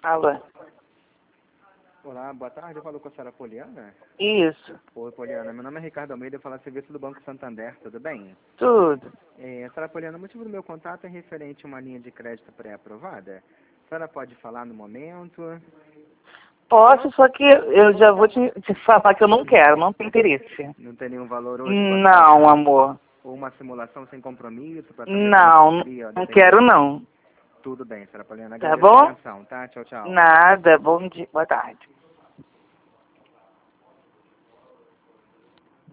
Alô? Olá, boa tarde. Eu falo com a senhora Poliana? Isso, Oi, Poliana. Meu nome é Ricardo Almeida, eu falo a serviço do Banco Santander, tudo bem? tudo. Senhora Poliana, o motivo do meu contato é referente a uma linha de crédito pré-aprovada. A senhora pode falar no momento? Posso, só que eu já vou te falar que eu não quero, não tenho interesse. Não tem nenhum valor hoje? Não, amor. Ou uma simulação sem compromisso para saber Não, como seria? não quero não. Tudo bem, senhora Poliana. Tá Agradeço a bom? atenção, tá? Tchau, tchau. Nada, bom dia, boa tarde.